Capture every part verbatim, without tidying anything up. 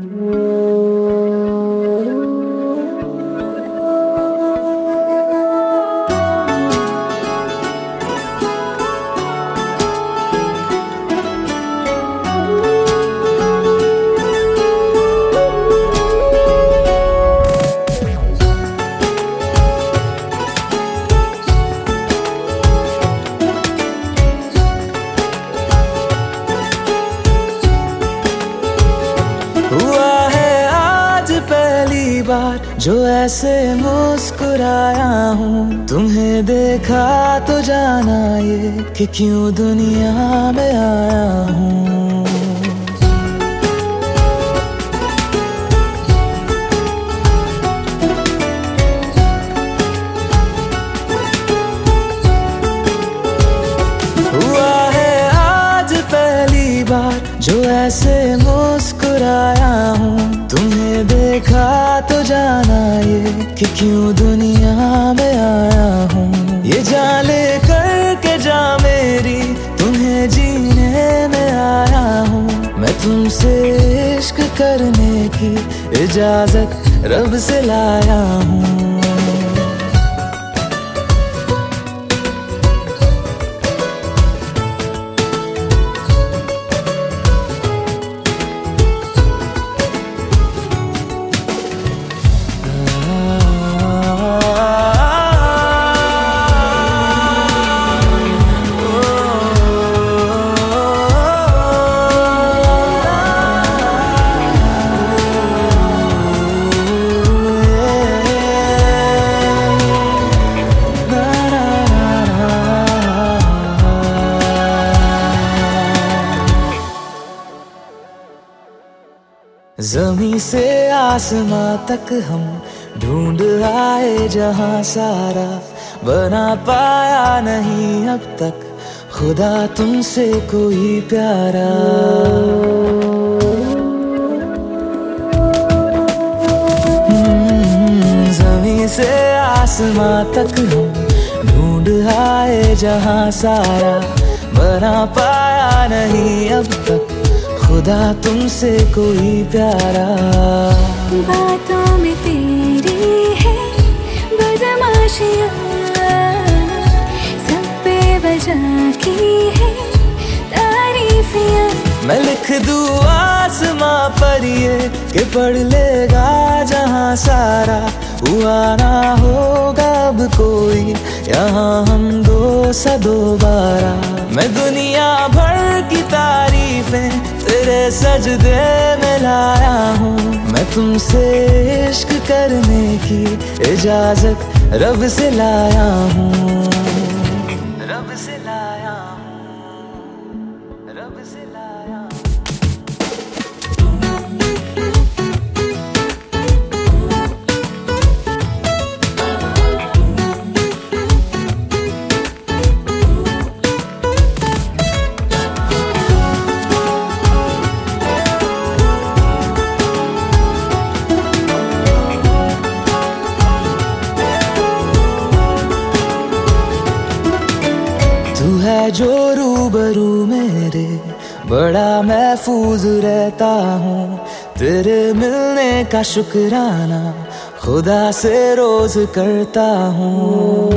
जो ऐसे मुस्कुराया हूँ, तुम्हें देखा तो जाना ये कि क्यों दुनिया में आया हूँ। हुआ है आज पहली बार जो ऐसे मुस्कुराया हूँ, तुम्हें देखा तो जाना ये कि क्यों दुनिया में आया हूँ। ये जान ले कर के जा मेरी, तुम्हें जीने में आया हूँ। मैं तुमसे इश्क करने की इजाजत रब से लाया हूँ। ज़मीं से आसमां तक हम ढूंढ आए जहां सारा, बना पाया नहीं अब तक खुदा तुमसे कोई प्यारा। ज़मीं से आसमां तक हम ढूंढ आए जहां सारा, बना पाया नहीं अब तक खुदा तुमसे कोई प्यारा। बातों में तेरी है बदमाशियाँ, सब पे वजह की है तारीफियाँ। मैं लिख दूँ आसमां पर ये कि पढ़ लेगा जहां सारा, हुआ ना होगा अब कोई यहाँ हम दो सा दोबारा। मैं दुनिया भर की तारीफें तेरे सजदे में लाया हूँ। मैं तुमसे इश्क करने की इजाजत रब से लाया हूँ। रब से लाया हूँ, रब से लाया हूँ। तू है जो रूबरू मेरे, बड़ा महफूज रहता हूँ। तेरे मिलने का शुक्राना खुदा से रोज करता हूँ।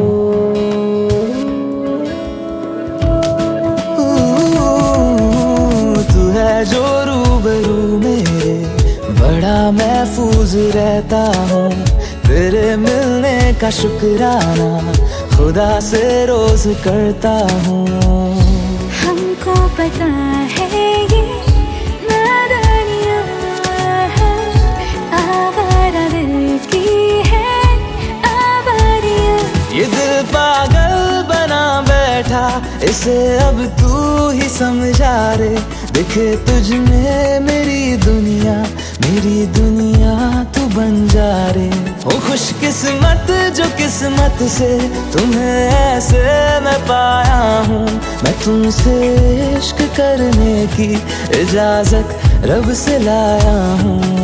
तू है जो रूबरू मेरे, बड़ा महफूज रहता हूँ। तेरे मिलने का शुक्राना खुदा से रोज करता हूँ। हमको पता है ये नादानियाँ है, आवारा दिल की है आवारियाँ। ये दिल पागल बना बैठा, इसे अब तू ही समझा रे। दिखे तुझ में मेरी दुनिया, मेरी दुनिया तू बन जा रे। ओ खुशकिस्मत जो किस्मत से तुम्हें ऐसे मैं पाया हूँ। मैं तुमसे इश्क करने की इजाजत रब से लाया हूँ।